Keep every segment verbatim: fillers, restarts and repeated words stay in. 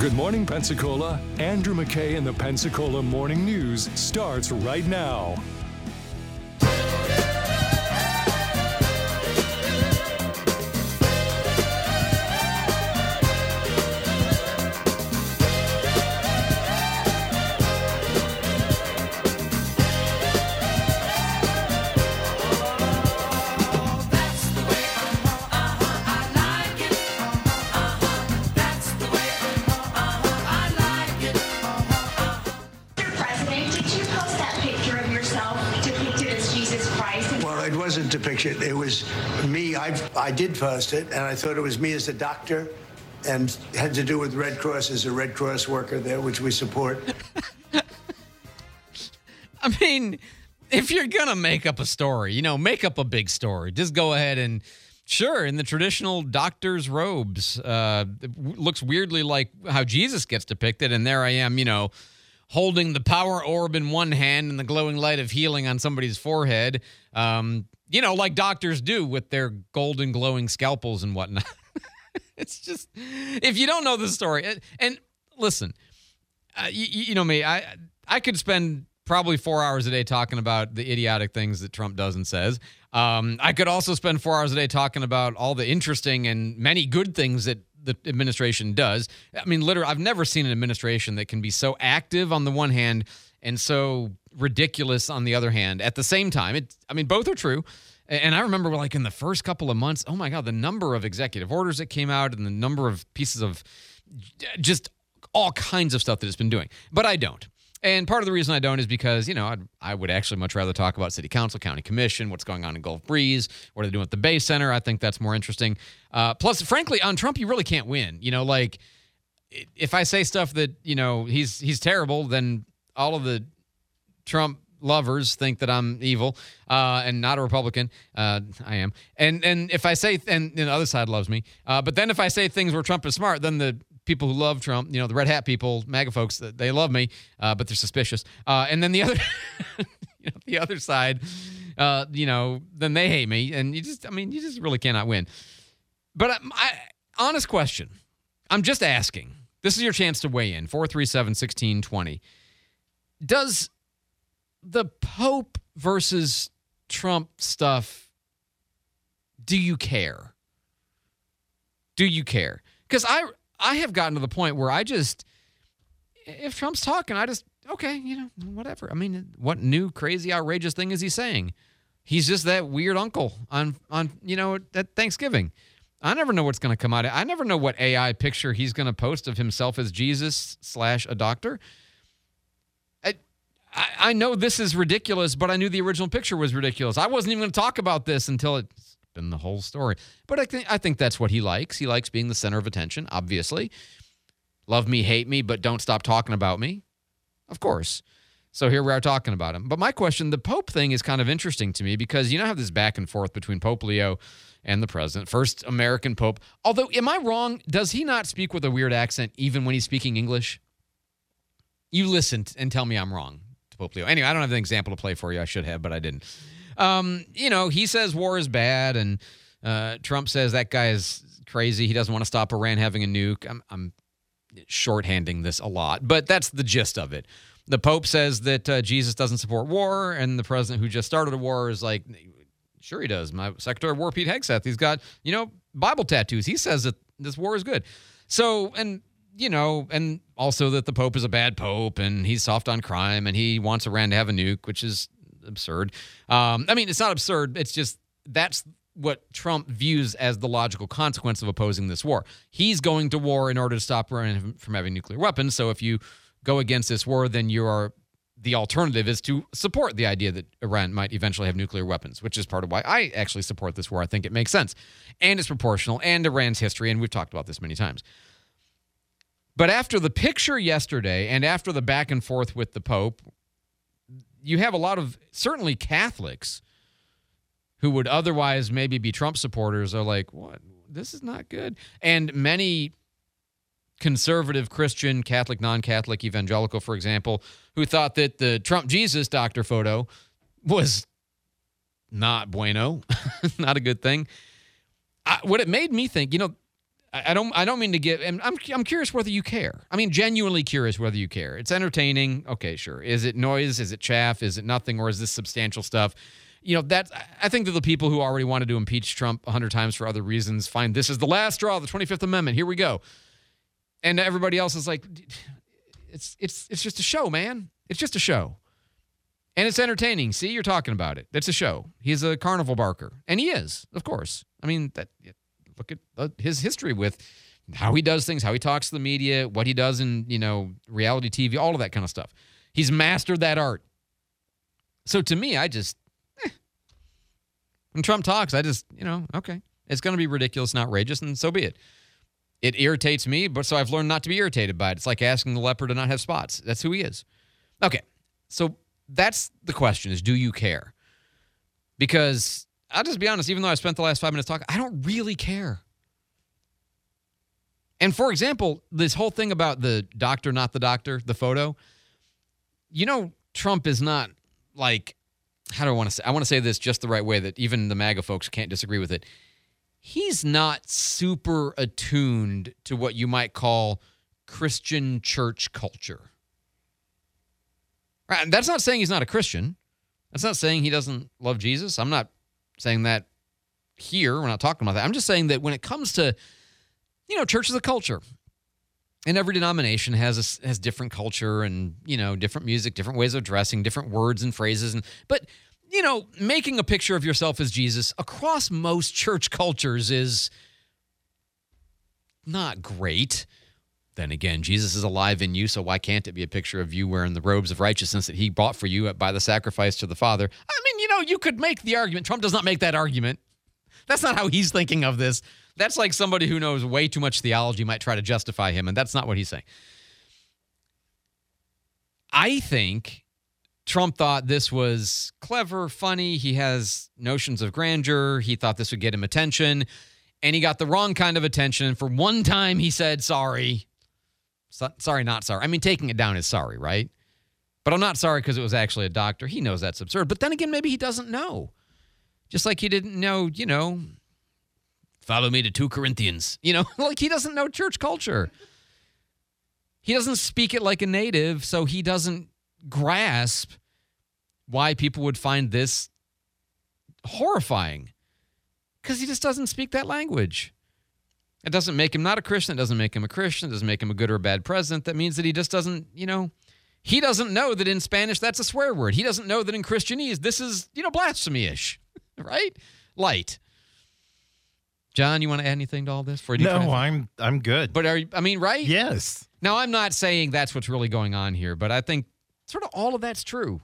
Good morning, Pensacola. Andrew McKay and the Pensacola Morning News starts right now. Picture. It was me. I I did post it, and I thought it was me as a doctor, and had to do with Red Cross as a Red Cross worker there, which we support. I mean, if you're gonna make up a story, you know, make up a big story. Just go ahead and, sure, in the traditional doctor's robes, uh, it w- looks weirdly like how Jesus gets depicted, and there I am, you know, holding the power orb in one hand and the glowing light of healing on somebody's forehead. Um, You know, like doctors do with their golden glowing scalpels and whatnot. It's just, if you don't know the story, and, and listen, uh, you, you know me, I I could spend probably four hours a day talking about the idiotic things that Trump does and says. Um, I could also spend four hours a day talking about all the interesting and many good things that the administration does. I mean, literally, I've never seen an administration that can be so active on the one hand and so ridiculous on the other hand at the same time. It, I mean, both are true. And I remember, like, in the first couple of months, oh my God, the number of executive orders that came out and the number of pieces of just all kinds of stuff that it's been doing. But I don't. And part of the reason I don't is because, you know, I'd, I would actually much rather talk about city council, county commission, what's going on in Gulf Breeze, what are they doing at the Bay Center. I think that's more interesting. Uh, plus, frankly, on Trump, you really can't win. You know, like, if I say stuff that, you know, he's he's terrible, then all of the Trump lovers think that I'm evil uh, and not a Republican. Uh, I am. And and if I say, and, and the other side loves me, uh, but then if I say things where Trump is smart, then the people who love Trump, you know, the red hat people, MAGA folks, they love me, uh, but they're suspicious. Uh, and then the other, you know, the other side, uh, you know, then they hate me. And you just, I mean, you just really cannot win. But I, I, honest question, I'm just asking. This is your chance to weigh in, four three seven, one six two zero. Does the Pope versus Trump stuff, do you care? Do you care? Because I I have gotten to the point where I just, if Trump's talking, I just, okay, you know, whatever. I mean, what new, crazy, outrageous thing is he saying? He's just that weird uncle on, on you know, at Thanksgiving. I never know what's going to come out. I never know what A I picture he's going to post of himself as Jesus slash a doctor. I, I I know this is ridiculous, but I knew the original picture was ridiculous. I wasn't even going to talk about this until it's been the whole story. But I think I think that's what he likes. He likes being the center of attention, obviously. Love me, hate me, but don't stop talking about me. Of course. So here we are talking about him. But my question, the Pope thing is kind of interesting to me because you know have this back and forth between Pope Leo and the president. First American Pope. Although, am I wrong? Does he not speak with a weird accent even when he's speaking English? You listen and tell me I'm wrong to Pope Leo. Anyway, I don't have an example to play for you. I should have, but I didn't. Um, you know, he says war is bad, and uh, Trump says that guy is crazy. He doesn't want to stop Iran having a nuke. I'm, I'm shorthanding this a lot, but that's the gist of it. The Pope says that uh, Jesus doesn't support war, and the president who just started a war is like, sure he does. My Secretary of War, Pete Hegseth, he's got, you know, Bible tattoos. He says that this war is good. So, and, you know, and also that the Pope is a bad Pope, and he's soft on crime, and he wants Iran to have a nuke, which is absurd. Um, I mean, it's not absurd. It's just that's what Trump views as the logical consequence of opposing this war. He's going to war in order to stop Iran from having nuclear weapons. So if you go against this war, then you are the alternative is to support the idea that Iran might eventually have nuclear weapons, which is part of why I actually support this war. I think it makes sense, and it's proportional, and Iran's history, and we've talked about this many times. But after the picture yesterday, and after the back and forth with the Pope, you have a lot of, certainly Catholics, who would otherwise maybe be Trump supporters are like, what? This is not good. And many conservative Christian, Catholic, non-Catholic, evangelical, for example, who thought that the Trump Jesus doctor photo was not bueno, not a good thing. I, what it made me think, you know, I I don't I don't mean to get, and I'm I'm curious whether you care. I mean, genuinely curious whether you care. It's entertaining. Okay, sure. Is it noise? Is it chaff? Is it nothing? Or is this substantial stuff? You know, that I think that the people who already wanted to impeach Trump a hundred times for other reasons find this is the last straw, the twenty-fifth Amendment. Here we go. And everybody else is like, it's it's it's just a show, man. It's just a show. And it's entertaining. See, you're talking about it. It's a show. He's a carnival barker. And he is, of course. I mean, that look at uh, his history with how he does things, how he talks to the media, what he does in, you know, reality T V, all of that kind of stuff. He's mastered that art. So to me, I just, eh. When Trump talks, I just, you know, okay. It's going to be ridiculous and outrageous, and so be it. It irritates me, but so I've learned not to be irritated by it. It's like asking the leopard to not have spots. That's who he is. Okay, so that's the question is, do you care? Because I'll just be honest, even though I spent the last five minutes talking, I don't really care. And for example, this whole thing about the doctor, not the doctor, the photo, you know, Trump is not like, how do I want to say? I want to say this just the right way that even the MAGA folks can't disagree with it. He's not super attuned to what you might call Christian church culture. Right? That's not saying he's not a Christian. That's not saying he doesn't love Jesus. I'm not saying that here. We're not talking about that. I'm just saying that when it comes to, you know, church is a culture. And every denomination has a, has different culture and, you know, different music, different ways of dressing, different words and phrases. And but, you know, making a picture of yourself as Jesus across most church cultures is not great. Then again, Jesus is alive in you, so why can't it be a picture of you wearing the robes of righteousness that he bought for you by the sacrifice to the Father? I mean, you know, you could make the argument. Trump does not make that argument. That's not how he's thinking of this. That's like somebody who knows way too much theology might try to justify him, and that's not what he's saying. I think Trump thought this was clever, funny. He has notions of grandeur. He thought this would get him attention, and he got the wrong kind of attention. For one time, he said, sorry. So, sorry, not sorry. I mean, taking it down is sorry, right? But I'm not sorry because it was actually a doctor. He knows that's absurd. But then again, maybe he doesn't know. Just like he didn't know, you know, follow me to two Corinthians. You know, like he doesn't know church culture. He doesn't speak it like a native, so he doesn't grasp why people would find this horrifying. Because he just doesn't speak that language. It doesn't make him not a Christian. It doesn't make him a Christian. It doesn't make him a good or a bad president. That means that he just doesn't, you know, he doesn't know that in Spanish that's a swear word. He doesn't know that in Christianese this is, you know, blasphemy-ish, right? Light. John, you want to add anything to all this? For no, I'm I'm good. But are you, I mean, right? Yes. Now, I'm not saying that's what's really going on here, but I think sort of all of that's true.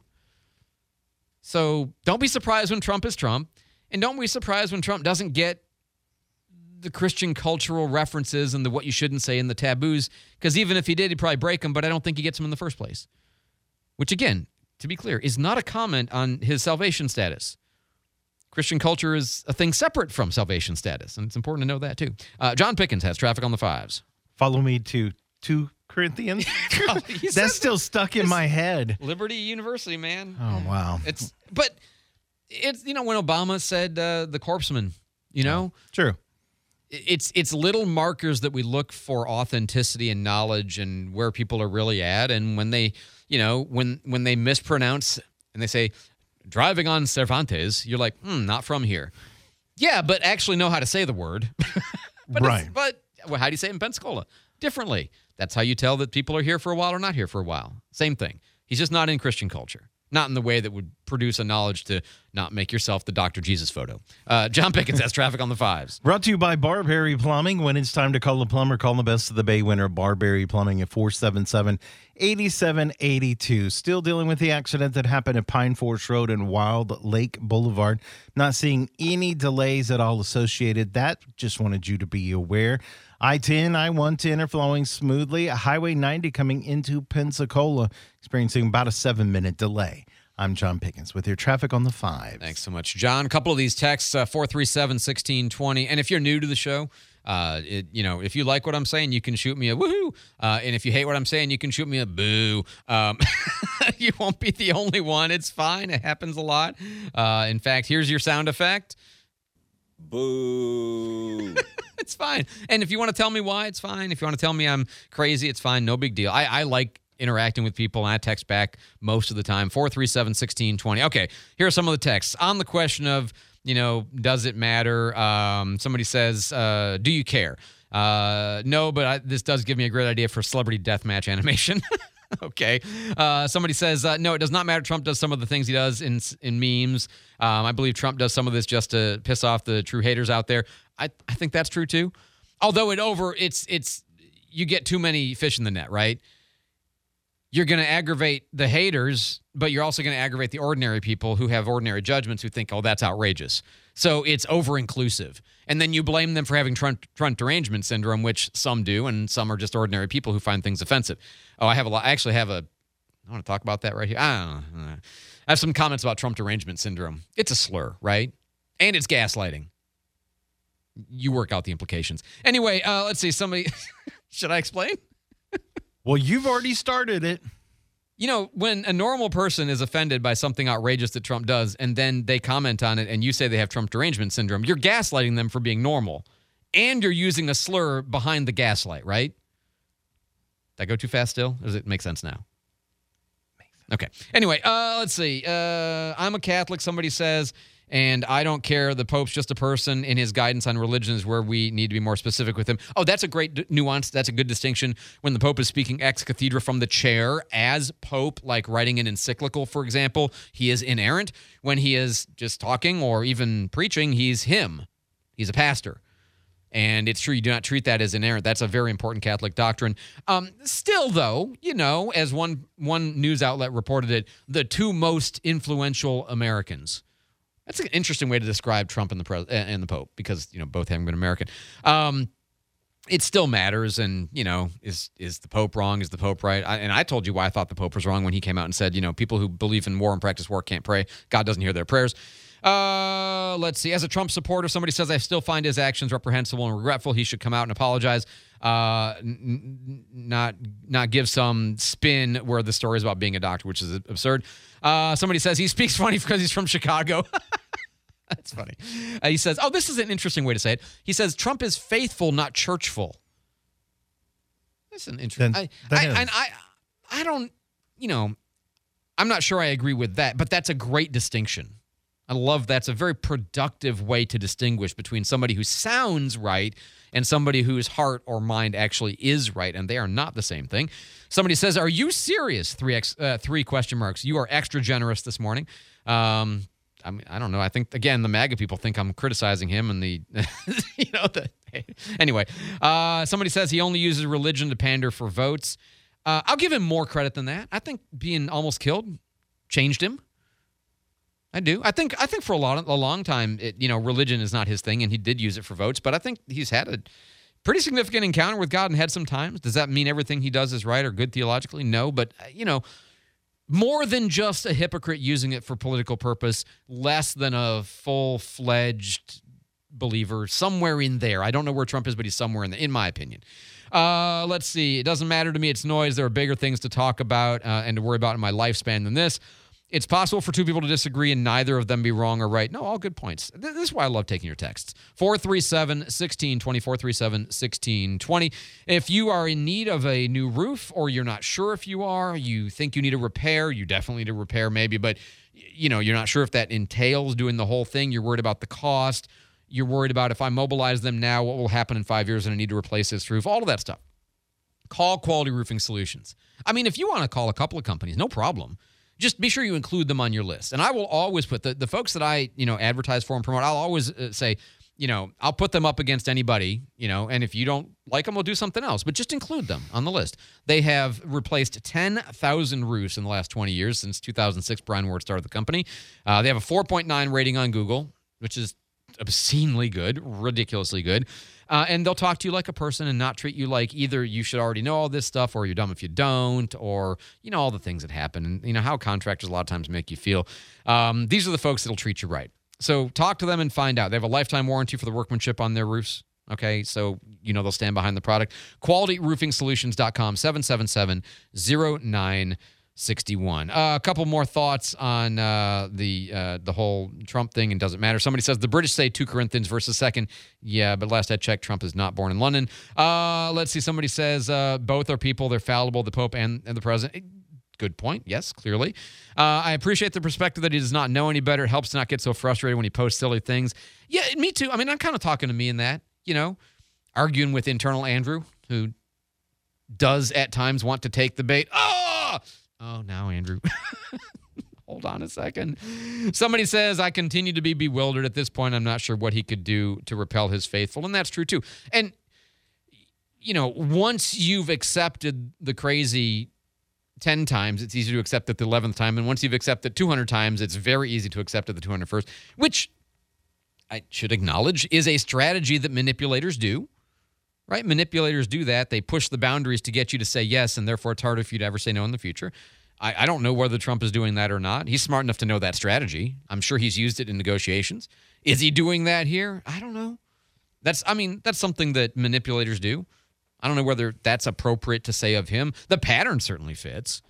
So don't be surprised when Trump is Trump, and don't be surprised when Trump doesn't get the Christian cultural references and the what you shouldn't say and the taboos, because even if he did, he'd probably break them, but I don't think he gets them in the first place. Which, again, to be clear, is not a comment on his salvation status. Christian culture is a thing separate from salvation status, and it's important to know that, too. Uh, John Pickens has traffic on the fives. Follow me to two Corinthians. That's still stuck in my head. Liberty University, man. Oh, wow. It's But, it's you know, when Obama said uh, the corpseman, you know? Oh, true. It's it's little markers that we look for authenticity and knowledge and where people are really at. And when they, you know, when when they mispronounce and they say, driving on Cervantes, you're like, hmm, not from here. Yeah, but actually know how to say the word. but right. It's, but well, how do you say it in Pensacola? Differently. That's how you tell that people are here for a while or not here for a while. Same thing. He's just not in Christian culture. Not in the way that would produce a knowledge to not make yourself the Doctor Jesus photo. Uh, John Pickens has traffic on the fives. Brought to you by Barberry Plumbing. When it's time to call a plumber, call the best of the Bay winner, Barberry Plumbing, at four seven seven, eight seven eight two. Still dealing with the accident that happened at Pine Forest Road and Wild Lake Boulevard. Not seeing any delays at all associated. That just wanted you to be aware. I ten, I one ten are flowing smoothly. Highway ninety coming into Pensacola, experiencing about a seven-minute delay. I'm John Pickens with your traffic on the five. Thanks so much, John. A couple of these texts, uh, four three seven, one six two zero. And if you're new to the show, uh, it, you know, if you like what I'm saying, you can shoot me a woohoo. Uh, and if you hate what I'm saying, you can shoot me a boo. Um, you won't be the only one. It's fine. It happens a lot. Uh, in fact, here's your sound effect. Boo. It's fine. And if you want to tell me why, it's fine. If you want to tell me I'm crazy, it's fine. No big deal. I, I like interacting with people, and I text back most of the time. four three seven, one six two zero. Okay, here are some of the texts. On the question of, you know, does it matter? Um, somebody says, uh, do you care? Uh, no, but I, this does give me a great idea for celebrity deathmatch animation. Okay. Uh, somebody says, uh, no, it does not matter. Trump does some of the things he does in in memes. Um, I believe Trump does some of this just to piss off the true haters out there. I, I think that's true too. Although it over, it's it's you get too many fish in the net, right? You're going to aggravate the haters, but you're also going to aggravate the ordinary people who have ordinary judgments who think, oh, that's outrageous. So it's over-inclusive. And then you blame them for having Trump, Trump derangement syndrome, which some do, and some are just ordinary people who find things offensive. Oh, I have a lot. I actually have a, I want to talk about that right here. I don't know. I have some comments about Trump derangement syndrome. It's a slur, right? And it's gaslighting. You work out the implications. Anyway, uh, let's see. Somebody, should I explain? Well, you've already started it. You know, when a normal person is offended by something outrageous that Trump does, and then they comment on it, and you say they have Trump derangement syndrome, you're gaslighting them for being normal. And you're using a slur behind the gaslight, right? Did I go too fast still? Or does it make sense now? Makes sense. Okay. Anyway, uh, let's see. Uh, I'm a Catholic, somebody says, and I don't care. The Pope's just a person, and his guidance on religion is where we need to be more specific with him. Oh, that's a great d- nuance. That's a good distinction. When the Pope is speaking ex cathedra from the chair as Pope, like writing an encyclical, for example, he is inerrant. When he is just talking or even preaching, he's him. He's a pastor. And it's true, you do not treat that as inerrant. That's a very important Catholic doctrine. Um, still, though, you know, as one one news outlet reported it, the two most influential Americans. That's an interesting way to describe Trump and the pres- and the Pope, because, you know, both having been American. Um, it still matters, and, you know, is is the Pope wrong? Is the Pope right? I, and I told you why I thought the Pope was wrong when he came out and said, you know, people who believe in war and practice war can't pray. God doesn't hear their prayers. Uh, let's see. As a Trump supporter, somebody says, I still find his actions reprehensible and regretful. He should come out and apologize. Uh, n- not not give some spin where the story is about being a doctor, which is absurd. Uh, somebody says he speaks funny because he's from Chicago. That's funny. Uh, he says, oh, this is an interesting way to say it. He says, Trump is faithful, not churchful. That's an interesting. I, I, I, I, I don't, you know, I'm not sure I agree with that, but that's a great distinction. I love that's a very productive way to distinguish between somebody who sounds right and somebody whose heart or mind actually is right, and they are not the same thing. Somebody says, are you serious? Three, ex, uh, three question marks. You are extra generous this morning. Um, I mean, I don't know. I think, again, the MAGA people think I'm criticizing him and the, you know, the, anyway. Uh, somebody says he only uses religion to pander for votes. Uh, I'll give him more credit than that. I think being almost killed changed him. I do. I think I think for a lot a long time, it, you know, religion is not his thing, and he did use it for votes. But I think he's had a pretty significant encounter with God and had some times. Does that mean everything he does is right or good theologically? No, but you know, more than just a hypocrite using it for political purpose, less than a full-fledged believer, somewhere in there. I don't know where Trump is, but he's somewhere in there, in my opinion. Uh, let's see. It doesn't matter to me. It's noise. There are bigger things to talk about uh, and to worry about in my lifespan than this. It's possible for two people to disagree and neither of them be wrong or right. No, all good points. This is why I love taking your texts. four three seven, one six two zero, four three seven, one six two zero. If you are in need of a new roof, or you're not sure if you are, you think you need a repair, you definitely need a repair maybe, but you know, you're not sure if that entails doing the whole thing. You're worried about the cost. You're worried about if I mobilize them now, what will happen in five years and I need to replace this roof, all of that stuff. Call Quality Roofing Solutions. I mean, if you want to call a couple of companies, no problem. Just be sure you include them on your list. And I will always put the, the folks that I, you know, advertise for and promote, I'll always uh, say, you know, I'll put them up against anybody, you know, and if you don't like them, we'll do something else. But just include them on the list. They have replaced ten thousand roofs in the last twenty years since two thousand six, Brian Ward started the company. Uh, they have a four point nine rating on Google, which is obscenely good, ridiculously good. Uh, and they'll talk to you like a person and not treat you like either you should already know all this stuff or you're dumb if you don't, or, you know, all the things that happen and, you know, how contractors a lot of times make you feel. Um, these are the folks that'll treat you right. So talk to them and find out. They have a lifetime warranty for the workmanship on their roofs. Okay, so, you know, they'll stand behind the product. quality roofing solutions dot com, seven seven seven, zero nine sixty-one. Uh, a couple more thoughts on uh, the uh, the whole Trump thing, and doesn't matter. Somebody says the British say two Corinthians versus second. Yeah, but last I checked, Trump is not born in London. Uh, let's see. Somebody says uh, both are people. They're fallible, the Pope and, and the President. Good point. Yes, clearly. Uh, I appreciate the perspective that he does not know any better. It helps to not get so frustrated when he posts silly things. Yeah, me too. I mean, I'm kind of talking to me in that, you know, arguing with internal Andrew, who does at times want to take the bait. Oh, oh now, Andrew. Hold on a second. Somebody says, I continue to be bewildered. At this point, I'm not sure what he could do to repel his faithful. And that's true, too. And, you know, once you've accepted the crazy ten times, it's easy to accept it the eleventh time. And once you've accepted two hundred times, it's very easy to accept it the two hundred first, which I should acknowledge is a strategy that manipulators do, right? Manipulators do that. They push the boundaries to get you to say yes, and therefore it's harder for you to ever say no in the future. I, I don't know whether Trump is doing that or not. He's smart enough to know that strategy. I'm sure he's used it in negotiations. Is he doing that here? I don't know. That's, I mean, that's something that manipulators do. I don't know whether that's appropriate to say of him. The pattern certainly fits.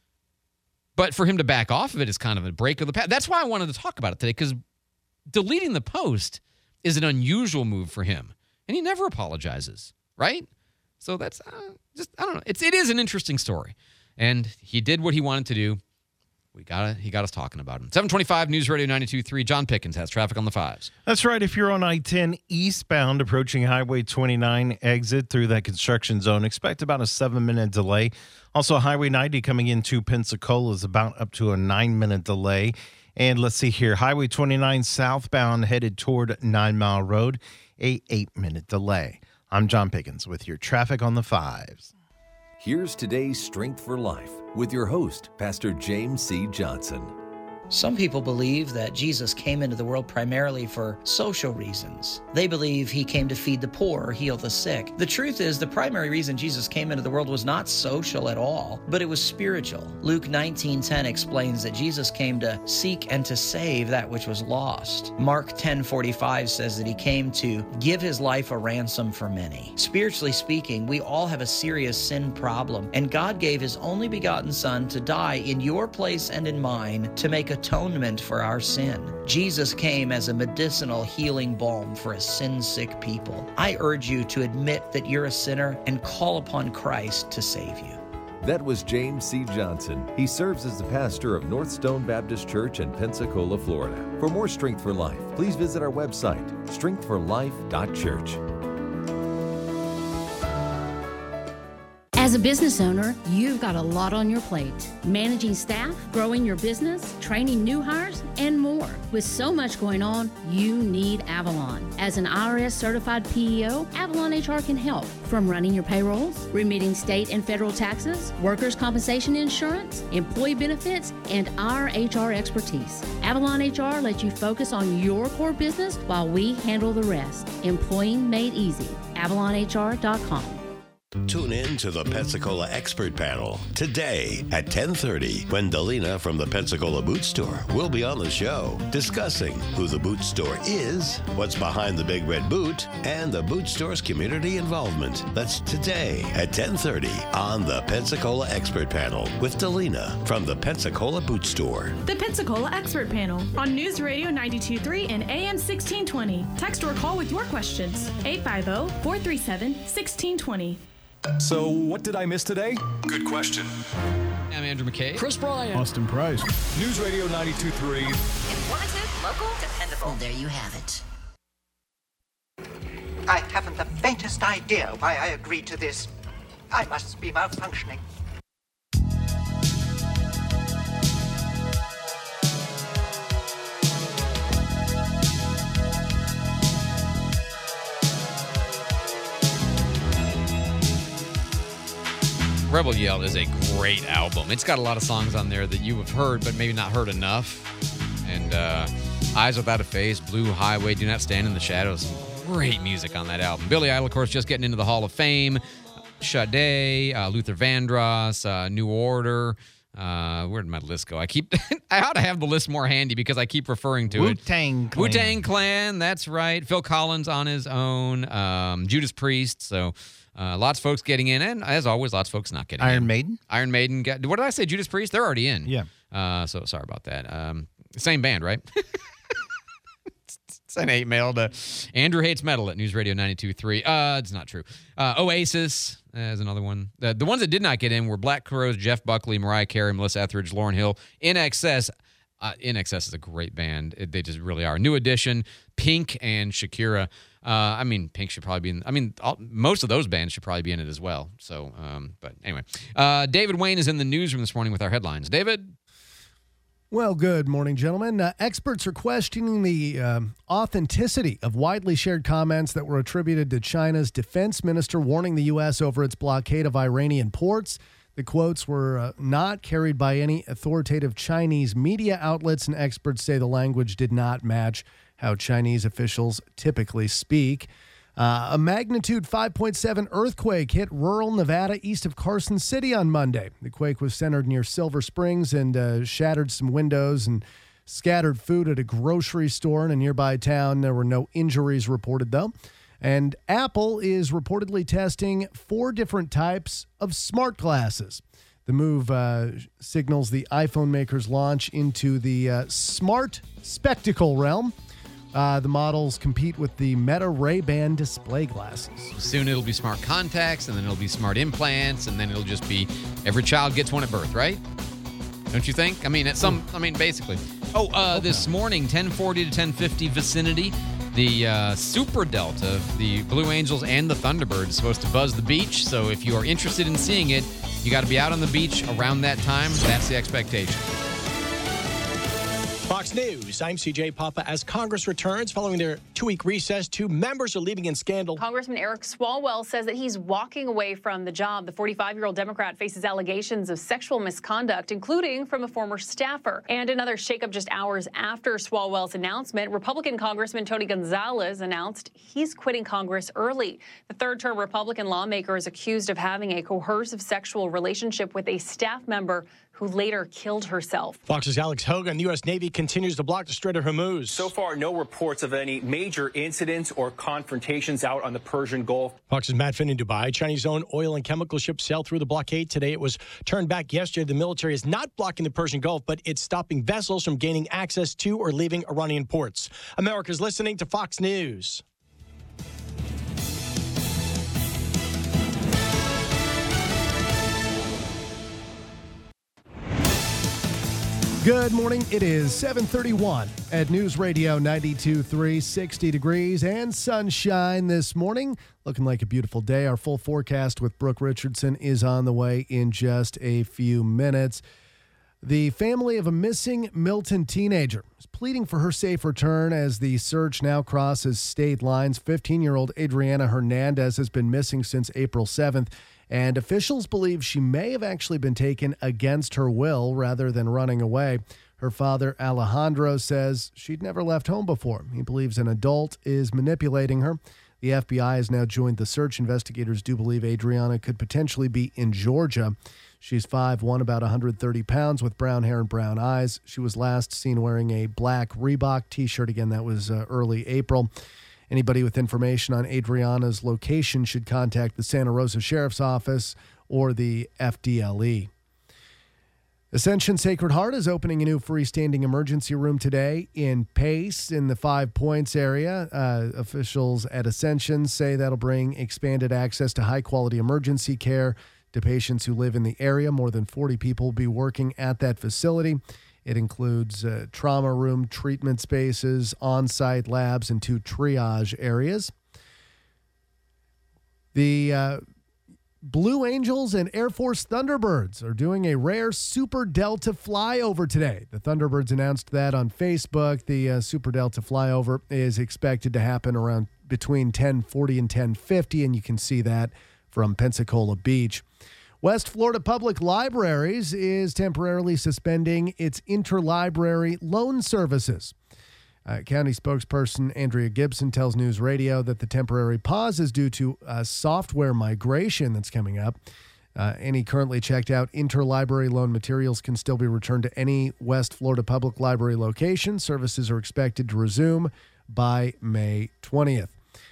But for him to back off of it is kind of a break of the pattern. That's why I wanted to talk about it today, because deleting the post is an unusual move for him. And he never apologizes, right? So that's uh, just, I don't know. It's, it is an interesting story. And he did what he wanted to do. We got He got us talking about him. seven twenty-five News Radio ninety-two point three. John Pickens has traffic on the fives. That's right. If you're on I ten eastbound approaching Highway twenty-nine exit through that construction zone, expect about a seven-minute delay. Also, Highway ninety coming into Pensacola is about up to a nine-minute delay. And let's see here. Highway twenty-nine southbound headed toward Nine Mile Road, a eight-minute delay. I'm John Pickens with your traffic on the fives. Here's today's Strength for Life with your host, Pastor James C. Johnson. Some people believe that Jesus came into the world primarily for social reasons. They believe he came to feed the poor or heal the sick. The truth is, the primary reason Jesus came into the world was not social at all, but it was spiritual. Luke nineteen ten explains that Jesus came to seek and to save that which was lost. Mark ten forty-five says that he came to give his life a ransom for many. Spiritually speaking, we all have a serious sin problem, and God gave his only begotten Son to die in your place and in mine to make a atonement for our sin. Jesus came as a medicinal healing balm for a sin-sick people. I urge you to admit that you're a sinner and call upon Christ to save you. That was James C. Johnson. He serves as the pastor of North Stone Baptist Church in Pensacola, Florida. For more Strength for Life, please visit our website, strength for life dot church. As a business owner, you've got a lot on your plate. Managing staff, growing your business, training new hires, and more. With so much going on, you need Avalon. As an I R S certified P E O, Avalon H R can help. From running your payrolls, remitting state and federal taxes, workers' compensation insurance, employee benefits, and our H R expertise. Avalon H R lets you focus on your core business while we handle the rest. Employing made easy. avalon h r dot com. Tune in to the Pensacola Expert Panel today at ten thirty when Delina from the Pensacola Boot Store will be on the show discussing who the boot store is, what's behind the big red boot, and the boot store's community involvement. That's today at ten thirty on the Pensacola Expert Panel with Delina from the Pensacola Boot Store. The Pensacola Expert Panel on News Radio ninety-two point three and A M sixteen twenty. Text or call with your questions. eight five zero, four three seven, one six two zero. So, what did I miss today? Good question. I'm Andrew McKay. Chris Bryant. Austin Price. News Radio ninety-two point three. Informative, local, dependable. Well, there you have it. I haven't the faintest idea why I agreed to this. I must be malfunctioning. Rebel Yell is a great album. It's got a lot of songs on there that you have heard, but maybe not heard enough. And uh, Eyes Without a Face, Blue Highway, Do Not Stand in the Shadows. Great music on that album. Billy Idol, of course, just getting into the Hall of Fame. Sade, uh, Luther Vandross, uh, New Order. Uh, where did my list go? I keep I ought to have the list more handy because I keep referring to Wu-Tang it. Clan. Wu-Tang Clan, that's right. Phil Collins on his own. Um, Judas Priest. So Uh, lots of folks getting in, and as always, lots of folks not getting in. Iron Maiden? Iron Maiden. Got, what did I say? Judas Priest? They're already in. Yeah. Uh, so sorry about that. Um, same band, right? Send hate mail to Andrew Hates Metal at News Radio ninety-two point three. Uh, it's not true. Uh, Oasis is another one. The, the ones that did not get in were Black Crowes, Jeff Buckley, Mariah Carey, Melissa Etheridge, Lauryn Hill, In Excess. Uh, In Excess is a great band. It, they just really are. New Edition, Pink, and Shakira. Uh, I mean, Pink should probably be in. I mean, all, most of those bands should probably be in it as well. So, um, but anyway, uh, David Wayne is in the newsroom this morning with our headlines. David. Well, good morning, gentlemen. Uh, experts are questioning the um, authenticity of widely shared comments that were attributed to China's defense minister warning the U S over its blockade of Iranian ports. The quotes were uh, not carried by any authoritative Chinese media outlets, and experts say the language did not match how Chinese officials typically speak. Uh, a magnitude five point seven earthquake hit rural Nevada east of Carson City on Monday. The quake was centered near Silver Springs and uh, shattered some windows and scattered food at a grocery store in a nearby town. There were no injuries reported, though. And Apple is reportedly testing four different types of smart glasses. The move uh, signals the iPhone maker's launch into the uh, smart spectacle realm. Uh, the models compete with the Meta Ray-Ban display glasses. Soon it'll be smart contacts, and then it'll be smart implants, and then it'll just be every child gets one at birth, right? Don't you think? I mean, at some, I mean, basically. Oh, uh, okay. This morning, ten forty to ten fifty vicinity, the uh, Super Delta, the Blue Angels and the Thunderbirds, is supposed to buzz the beach. So if you are interested in seeing it, you got to be out on the beach around that time. That's the expectation. Fox News, I'm C J Papa. As Congress returns following their two-week recess, two members are leaving in scandal. Congressman Eric Swalwell says that he's walking away from the job. The forty-five-year-old Democrat faces allegations of sexual misconduct, including from a former staffer. And another shakeup just hours after Swalwell's announcement, Republican Congressman Tony Gonzalez announced he's quitting Congress early. The third-term Republican lawmaker is accused of having a coercive sexual relationship with a staff member who later killed herself. Fox's Alex Hogan. The U S. Navy continues to block the Strait of Hormuz. So far, no reports of any major incidents or confrontations out on the Persian Gulf. Fox's Matt Finn in Dubai. Chinese-owned oil and chemical ships sailed through the blockade today. It was turned back yesterday. The military is not blocking the Persian Gulf, but it's stopping vessels from gaining access to or leaving Iranian ports. America's listening to Fox News. Good morning. It is seven thirty-one at News Radio ninety-two point three, sixty degrees and sunshine this morning. Looking like a beautiful day. Our full forecast with Brooke Richardson is on the way in just a few minutes. The family of a missing Milton teenager is pleading for her safe return as the search now crosses state lines. fifteen-year-old Adriana Hernandez has been missing since April seventh. And officials believe she may have actually been taken against her will rather than running away. Her father, Alejandro, says she'd never left home before. He believes an adult is manipulating her. The F B I has now joined the search. Investigators do believe Adriana could potentially be in Georgia. She's five one, about one hundred thirty pounds, with brown hair and brown eyes. She was last seen wearing a black Reebok T-shirt. Again, that was uh, early April. Anybody with information on Adriana's location should contact the Santa Rosa Sheriff's Office or the F D L E. Ascension Sacred Heart is opening a new freestanding emergency room today in Pace in the Five Points area. Uh, officials at Ascension say that'll bring expanded access to high-quality emergency care to patients who live in the area. More than forty people will be working at that facility. It includes uh, trauma room, treatment spaces, on-site labs, and two triage areas. The uh, Blue Angels and Air Force Thunderbirds are doing a rare Super Delta flyover today. The Thunderbirds announced that on Facebook. The uh, Super Delta flyover is expected to happen around between ten forty and ten fifty, and you can see that from Pensacola Beach. West Florida Public Libraries is temporarily suspending its interlibrary loan services. Uh, County spokesperson Andrea Gibson tells News Radio that the temporary pause is due to uh, software migration that's coming up. Uh, any currently checked out interlibrary loan materials can still be returned to any West Florida Public Library location. Services are expected to resume by May twentieth.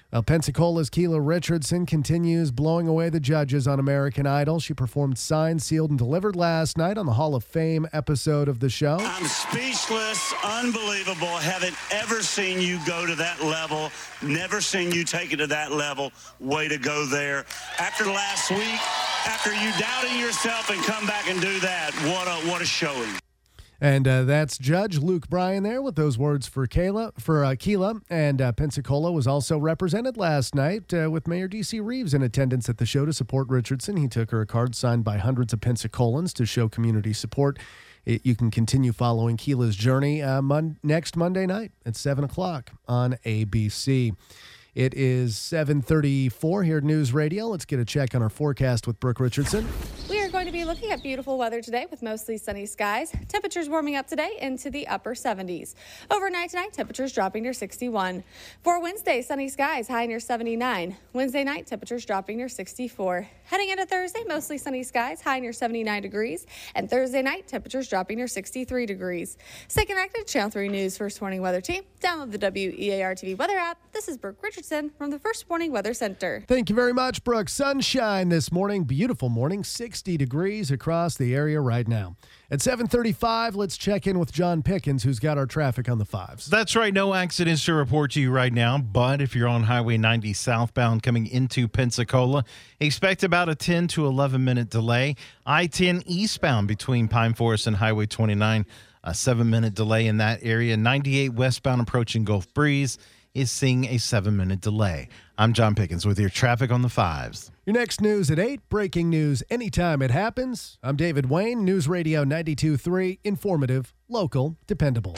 Well, Pensacola's Keela Richardson continues blowing away the judges on American Idol. She performed Signed, Sealed, and Delivered last night on the Hall of Fame episode of the show. I'm speechless, unbelievable. Haven't ever seen you go to that level. Never seen you take it to that level. Way to go there. After last week, after you doubting yourself and come back and do that, what a what a showing. And uh, that's Judge Luke Bryan there with those words for Kayla, for uh, Keela. And uh, Pensacola was also represented last night uh, with Mayor D C Reeves in attendance at the show to support Richardson. He took her a card signed by hundreds of Pensacolans to show community support. It, you can continue following Keela's journey uh, mon- next Monday night at seven o'clock on A B C. It is seven thirty-four here at News Radio. Let's get a check on our forecast with Brooke Richardson. We are going to be looking at beautiful weather today with mostly sunny skies. Temperatures warming up today into the upper seventies. Overnight tonight, temperatures dropping near sixty-one. For Wednesday, sunny skies, high near seventy-nine. Wednesday night, temperatures dropping near sixty-four. Heading into Thursday, mostly sunny skies, high near seventy-nine degrees. And Thursday night, temperatures dropping near sixty-three degrees. Stay connected, Channel three News First Morning Weather Team. Download the W E A R T V weather app. This is Brooke Richardson from the First Morning Weather Center. Thank you very much, Brooke. Sunshine this morning. Beautiful morning. sixty degrees across the area right now. At seven thirty-five, let's check in with John Pickens, who's got our traffic on the fives. That's right. No accidents to report to you right now. But if you're on Highway ninety southbound coming into Pensacola, expect about a ten to eleven minute delay. I ten eastbound between Pine Forest and Highway twenty-nine, a seven minute delay in that area. ninety-eight westbound approaching Gulf Breeze is seeing a seven minute delay. I'm John Pickens with your traffic on the fives. Your next news at eight, breaking news anytime it happens. I'm David Wayne, News Radio ninety-two point three, informative, local, dependable.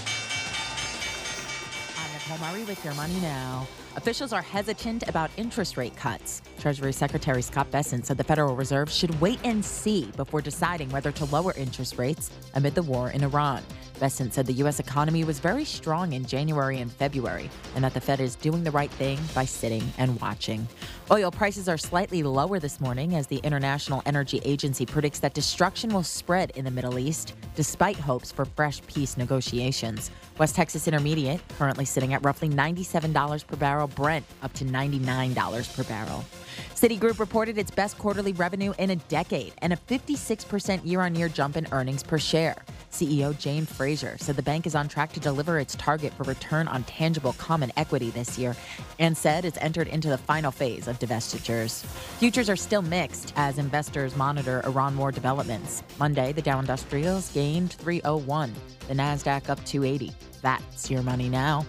I'm Nicole Murray with Your Money Now. Officials are hesitant about interest rate cuts. Treasury Secretary Scott Bessent said the Federal Reserve should wait and see before deciding whether to lower interest rates amid the war in Iran. Bessent said the U S economy was very strong in January and February, and that the Fed is doing the right thing by sitting and watching. Oil prices are slightly lower this morning as the International Energy Agency predicts that destruction will spread in the Middle East, despite hopes for fresh peace negotiations. West Texas Intermediate currently sitting at roughly ninety-seven dollars per barrel, Brent up to ninety-nine dollars per barrel. Citigroup reported its best quarterly revenue in a decade and a fifty-six percent year-on-year jump in earnings per share. C E O Jane Fraser said the bank is on track to deliver its target for return on tangible common equity this year and said it's entered into the final phase of divestitures. Futures are still mixed as investors monitor Iran war developments. Monday, the Dow Industrials gained three oh one, the NASDAQ up two eighty. That's Your Money Now.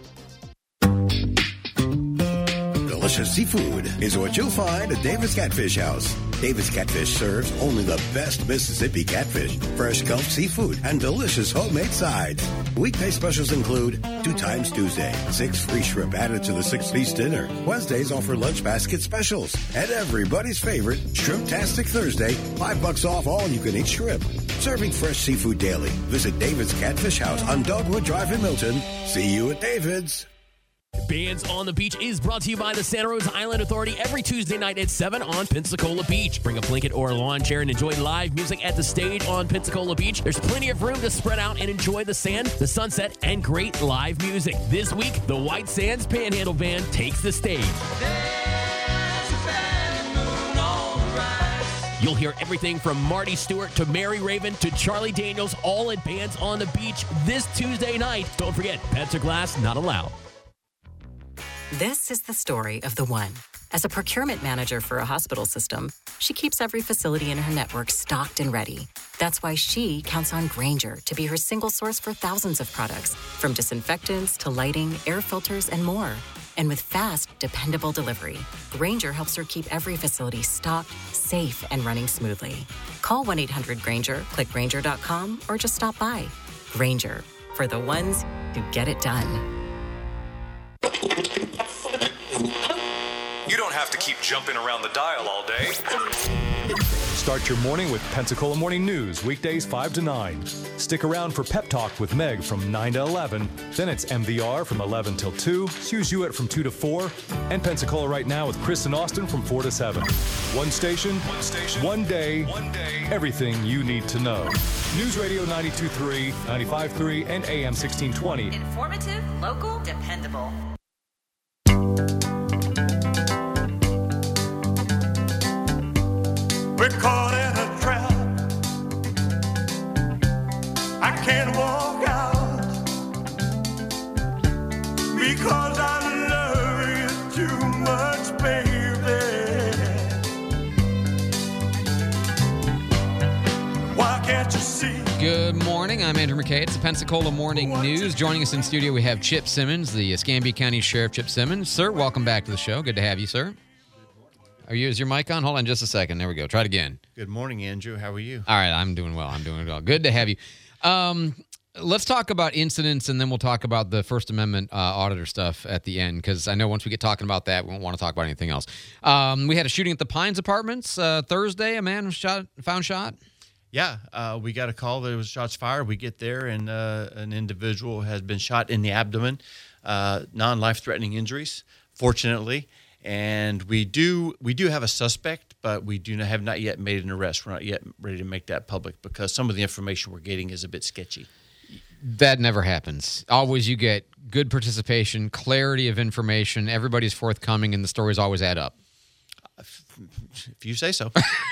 Delicious seafood is what you'll find at David's Catfish House. David's Catfish serves only the best Mississippi catfish, fresh Gulf seafood, and delicious homemade sides. Weekday specials include two times Tuesday, six free shrimp added to the six-piece dinner. Wednesdays offer lunch basket specials. And everybody's favorite, Shrimp-tastic Thursday, five bucks off all you-can-eat shrimp. Serving fresh seafood daily. Visit David's Catfish House on Dogwood Drive in Milton. See you at David's. Bands on the Beach is brought to you by the Santa Rosa Island Authority every Tuesday night at seven on Pensacola Beach. Bring a blanket or a lawn chair and enjoy live music at the stage on Pensacola Beach. There's plenty of room to spread out and enjoy the sand, the sunset, and great live music. This week, the White Sands Panhandle Band takes the stage. You'll hear everything from Marty Stewart to Mary Raven to Charlie Daniels, all at Bands on the Beach this Tuesday night. Don't forget, pets or glass not allowed. This is the story of the one. As a procurement manager for a hospital system, she keeps every facility in her network stocked and ready. That's why she counts on Grainger to be her single source for thousands of products, from disinfectants to lighting, air filters, and more. And with fast, dependable delivery, Grainger helps her keep every facility stocked, safe, and running smoothly. Call one eight hundred Grainger, click Grainger dot com, or just stop by. Grainger, for the ones who get it done. You don't have to keep jumping around the dial all day. Start your morning with Pensacola Morning News, weekdays five to nine. Stick around for Pep Talk with Meg from nine to eleven. Then it's M V R from eleven till two, Suze Hewitt from two to four, and Pensacola Right Now with Chris and Austin from four to seven. One station, one station, one day, one day, everything you need to know. News Radio ninety-two point three, ninety-five point three, and A M sixteen twenty. Informative, local, dependable. can't walk out because I love you too much, baby. Why can't you see? Good morning. I'm Andrew McKay. It's the Pensacola Morning News. Joining us in studio, we have Chip Simmons, the Escambia County Sheriff Chip Simmons. Sir, welcome back to the show. Good to have you, sir. Are you? Is your mic on? Hold on just a second. There we go. Try it again. Good morning, Andrew. How are you? All right. I'm doing well. I'm doing well. Good to have you. Um, let's talk about incidents, and then we'll talk about the First Amendment uh, auditor stuff at the end, because I know once we get talking about that, we won't want to talk about anything else. Um, we had a shooting at the Pines Apartments uh, Thursday. A man was shot, found shot. Yeah, uh, we got a call that there was shots fired. We get there, and uh, an individual has been shot in the abdomen, uh, non-life-threatening injuries, fortunately. And we do we do have a suspect, but we do not, have not yet made an arrest. We're not yet ready to make that public because some of the information we're getting is a bit sketchy. That never happens. Always you get good participation, clarity of information, everybody's forthcoming, and the stories always add up. If you say so.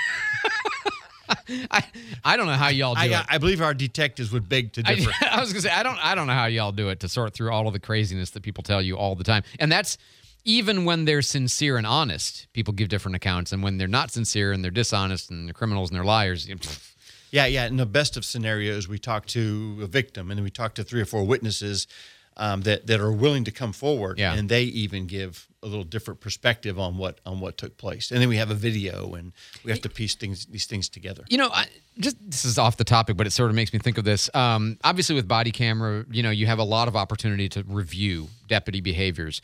I, I don't know how y'all do I, it. I believe our detectives would beg to differ. I, I was going to say, I don't I don't know how y'all do it to sort through all of the craziness that people tell you all the time. And that's even when they're sincere and honest, people give different accounts. And when they're not sincere and they're dishonest and they're criminals and they're liars. You know, yeah, yeah. In the best of scenarios, we talk to a victim and then we talk to three or four witnesses um, that, that are willing to come forward. Yeah. And they even give a little different perspective on what on what took place. And then we have a video and we have to piece things these things together. You know, I, just this is off the topic, but it sort of makes me think of this. Um, obviously, with body camera, you know, you have a lot of opportunity to review deputy behaviors.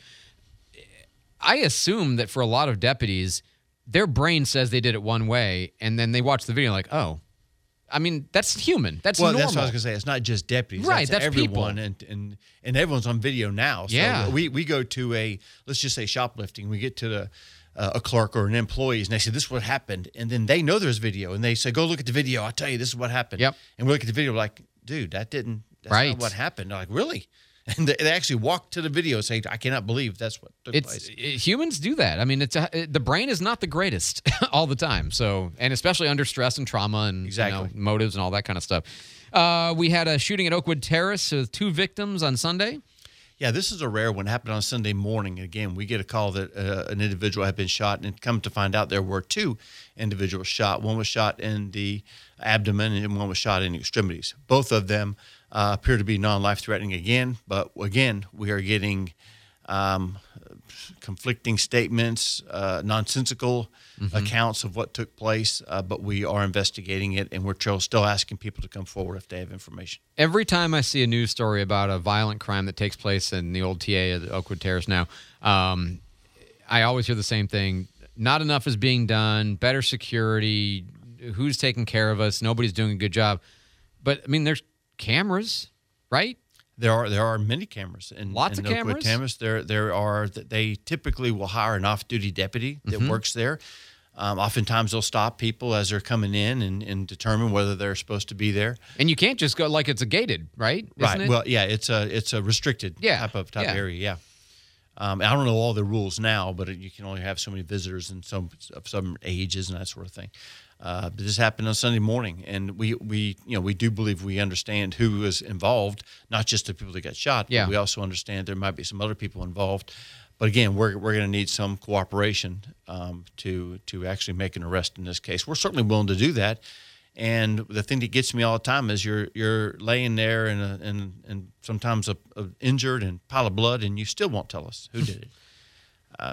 I assume that for a lot of deputies, their brain says they did it one way, and then they watch the video like, oh, I mean, that's human. That's well, normal. that's what I was going to say. It's not just deputies. Right, That's, that's everyone. people. And, and, and everyone's on video now. So Yeah. we, we go to a, let's just say shoplifting. We get to the, uh, a clerk or an employee, and they say, this is what happened. And then they know there's video, and they say, go look at the video. I'll tell you, this is what happened. Yep. And we look at the video like, dude, that didn't, that's Right. not what happened. They're like, really? And they, they actually walk to the video and say, I cannot believe that's what took It's place. it- humans do that. I mean, it's a, it, the brain is not the greatest all the time. So, and especially under stress and trauma and Exactly. you know, motives and all that kind of stuff. Uh, we had a shooting at Oakwood Terrace with two victims on Sunday. Yeah, this is a rare one. It happened on Sunday morning. Again, we get a call that uh, an individual had been shot, and come to find out there were two individuals shot. One was shot in the abdomen, and one was shot in the extremities. Both of them uh, appear to be non-life-threatening again, but again, we are getting um, conflicting statements, uh, nonsensical Mhm. accounts of what took place, uh, but we are investigating it, and we're tr- still asking people to come forward if they have information. Every time I see a news story about a violent crime that takes place in the old T A at Oakwood Terrace now, um, I always hear the same thing. Not enough is being done, better security, who's taking care of us, nobody's doing a good job. But, I mean, there's cameras, right? There are there are many cameras in Lots in of Oakwood cameras? Terrace. There there are they typically will hire an off-duty deputy that Mhm. works there. Um, oftentimes they'll stop people as they're coming in and, and determine whether they're supposed to be there. And you can't just go like it's a gated, right? Isn't right. it? Well, yeah, it's a it's a restricted Yeah, type of type yeah. area. Yeah. Um, I don't know all the rules now, but you can only have so many visitors and some of some ages and that sort of thing. Uh, but this happened on Sunday morning, and we, we you know we do believe we understand who is involved, not just the people that got shot. Yeah. But we also understand there might be some other people involved. But again, we're we're going to need some cooperation um, to to actually make an arrest in this case. We're certainly willing to do that. And the thing that gets me all the time is you're you're laying there and and and sometimes a, a injured and pile of blood, and you still won't tell us who did it. Uh,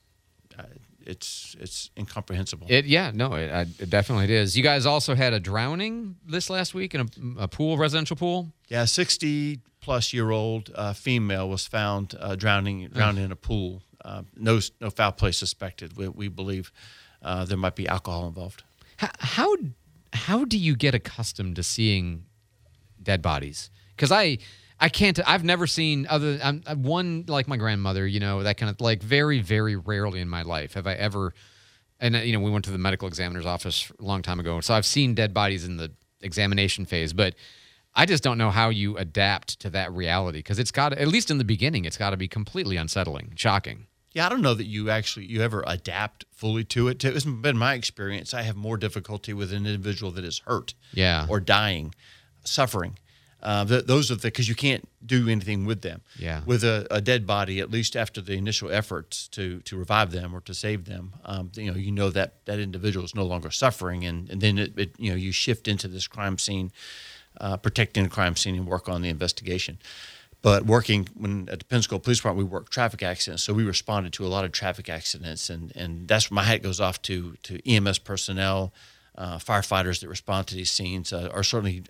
uh, it's it's incomprehensible. It yeah no it, I- it definitely is. You guys also had a drowning this last week in a, a pool, residential pool. Yeah, a sixty plus year old uh, female was found uh, drowning drowned in a pool. Uh, no no foul play suspected. We, we believe uh, there might be alcohol involved. How, how how do you get accustomed to seeing dead bodies? Because I I can't. I've never seen other. I'm, I'm one like my grandmother. You know, that kind of like very very rarely in my life have I ever. And uh, you know, we went to the medical examiner's office a long time ago, so I've seen dead bodies in the examination phase, but I just don't know how you adapt to that reality because it's got, at least in the beginning, it's got to be completely unsettling, shocking. Yeah, I don't know that you actually you ever adapt fully to it. It's been my experience. I have more difficulty with an individual that is hurt, Yeah. or dying, suffering. Uh, th- those are the because you can't do anything with them. Yeah. With a, a dead body, at least after the initial efforts to to revive them or to save them, um, you know, you know that that individual is no longer suffering, and, and then it, it you know you shift into this crime scene, uh, protecting the crime scene and work on the investigation. But working when at the Pensacola Police Department, we work traffic accidents, so we responded to a lot of traffic accidents, and and that's where my hat goes off to to E M S personnel. Uh, firefighters that respond to these scenes uh, are certainly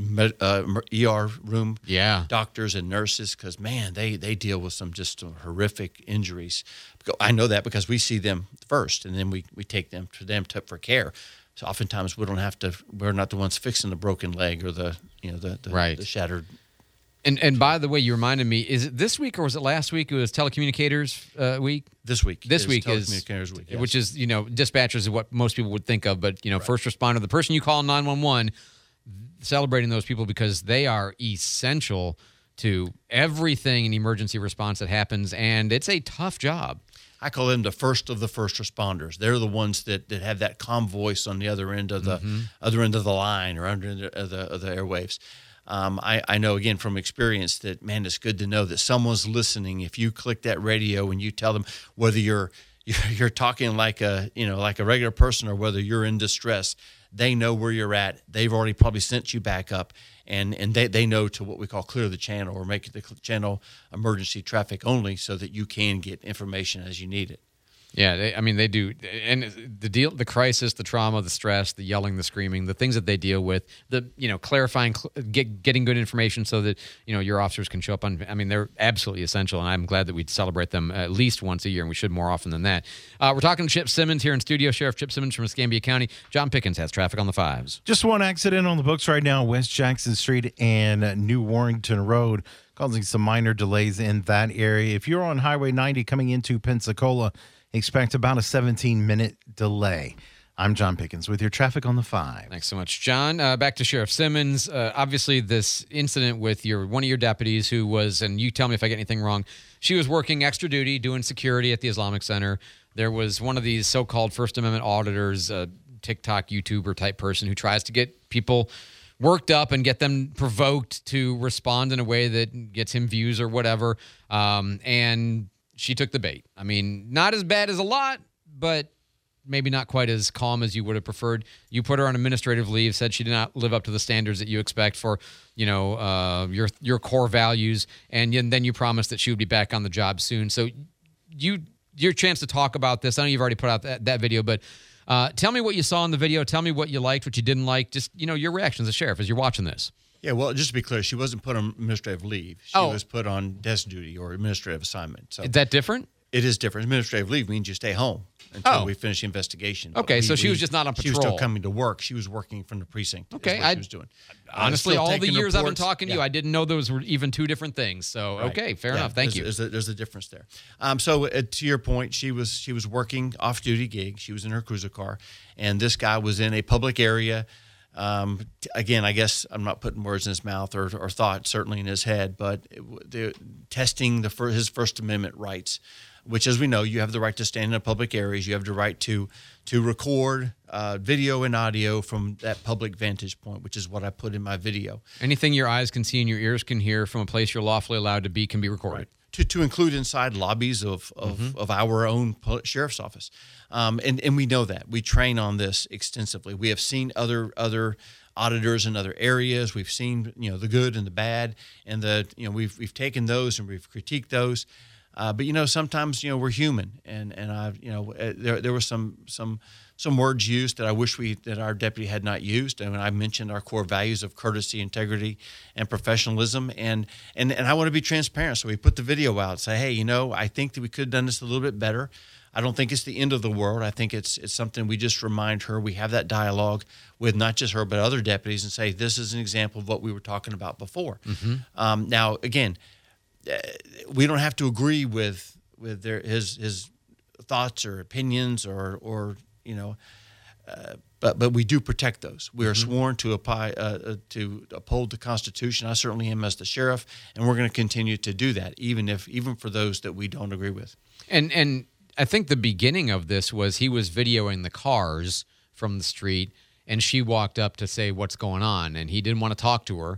uh, E R room yeah. doctors and nurses, because, man, they, they deal with some just horrific injuries. I know that because we see them first, and then we, we take them to them to, for care. So oftentimes we don't have to, we're not the ones fixing the broken leg or the, you know, the, the, right. the shattered. And and by the way, you reminded me, is it this week or was it last week? It was Telecommunicators uh, Week? This week. This is week is, Telecommunicators Week, yes. Which is, you know, dispatchers is what most people would think of, but, you know, right. first responder, the person you call nine one one, celebrating those people because they are essential to everything in emergency response that happens, and it's a tough job. I call them the first of the first responders. They're the ones that, that have that calm voice on the other end of the mm-hmm. other end of the line or under the, of the, of the airwaves. Um, I, I know, again, from experience that, man, it's good to know that someone's listening. If you click that radio and you tell them whether you're, you're you're talking like a, you know, like a regular person or whether you're in distress, they know where you're at. They've already probably sent you back up, and, and they, they know to what we call clear the channel or make the channel emergency traffic only so that you can get information as you need it. Yeah, they, I mean, they do. And the deal, the crisis, the trauma, the stress, the yelling, the screaming, the things that they deal with, the, you know, clarifying, get, getting good information so that, you know, your officers can show up on, I mean, they're absolutely essential. And I'm glad that we celebrate them at least once a year, and we should more often than that. Uh, we're talking to Chip Simmons here in studio, Sheriff Chip Simmons from Escambia County. John Pickens has traffic on the fives. Just one accident on the books right now, West Jackson Street and New Warrington Road, causing some minor delays in that area. If you're on Highway ninety coming into Pensacola, expect about a seventeen-minute delay. I'm John Pickens with your traffic on the five. Thanks so much, John. Uh, back to Sheriff Simmons. Uh, obviously, this incident with your one of your deputies who was, and you tell me if I get anything wrong, she was working extra duty doing security at the Islamic Center. There was one of these so-called First Amendment auditors, a TikTok YouTuber type person who tries to get people worked up and get them provoked to respond in a way that gets him views or whatever. Um, and she took the bait. I mean, not as bad as a lot, but maybe not quite as calm as you would have preferred. You put her on administrative leave, said she did not live up to the standards that you expect for, you know, uh, your your core values, and then you promised that she would be back on the job soon. So you your chance to talk about this. I know you've already put out that, that video, but uh, tell me what you saw in the video. Tell me what you liked, what you didn't like. Just, you know, your reactions as sheriff as you're watching this. Yeah, well, just to be clear, she wasn't put on administrative leave. She oh. was put on desk duty or administrative assignment. So is that different? It is different. Administrative leave means you stay home until oh. we finish the investigation. Okay, we, so she we, was just not on patrol. She was still coming to work. She was working from the precinct. Okay, is what I, she was doing. Honestly, all the years reports. I've been talking to yeah. you, I didn't know those were even two different things. So, right. okay, fair yeah, enough. Thank there's, you. There's a, there's a difference there. Um, so, uh, to your point, she was she was working off-duty gig. She was in her cruiser car, and this guy was in a public area. Um, again, I guess I'm not putting words in his mouth or, or thought, certainly in his head, but it, the, testing the his First Amendment rights, which, as we know, you have the right to stand in public areas. You have the right to to record uh, video and audio from that public vantage point, which is what I put in my video. Anything your eyes can see and your ears can hear from a place you're lawfully allowed to be can be recorded. Right. To, to include inside lobbies of of, Mm-hmm. of our own sheriff's office. Um, and, and we know that. We train on this extensively. We have seen other other auditors in other areas. We've seen, you know, the good and the bad, and the, you know, we've we've taken those and we've critiqued those. Uh, but, you know, sometimes, you know, we're human, and and I, you know, uh, there there were some some some words used that I wish we that our deputy had not used. And I mentioned our core values of courtesy, integrity, and professionalism, and and and I want to be transparent. So we put the video out and say, hey, you know, I think that we could have done this a little bit better. I don't think it's the end of the world. I think it's it's something we just remind her. We have that dialogue with not just her but other deputies and say, this is an example of what we were talking about before. Mm-hmm. Um, now, again, uh, we don't have to agree with with their his his thoughts or opinions or or you know, uh, but but we do protect those. We are Mm-hmm. sworn to apply uh, to uphold the Constitution. I certainly am as the sheriff, and we're going to continue to do that, even if even for those that we don't agree with. And and I think the beginning of this was he was videoing the cars from the street, and she walked up to say what's going on, and he didn't want to talk to her.